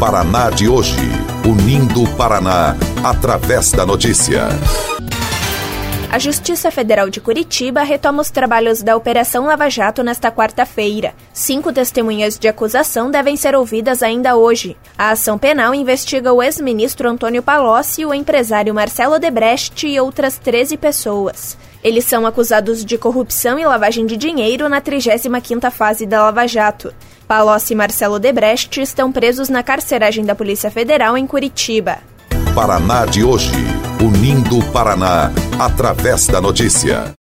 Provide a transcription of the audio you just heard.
Paraná de hoje, unindo o Paraná através da notícia. A Justiça Federal de Curitiba retoma os trabalhos da Operação Lava Jato nesta quarta-feira. 5 testemunhas de acusação devem ser ouvidas ainda hoje. A ação penal investiga o ex-ministro Antônio Palocci, o empresário Marcelo Odebrecht e outras 13 pessoas. Eles são acusados de corrupção e lavagem de dinheiro na 35ª fase da Lava Jato. Palocci e Marcelo Odebrecht estão presos na carceragem da Polícia Federal em Curitiba. Paraná de hoje, unindo o Paraná através da notícia.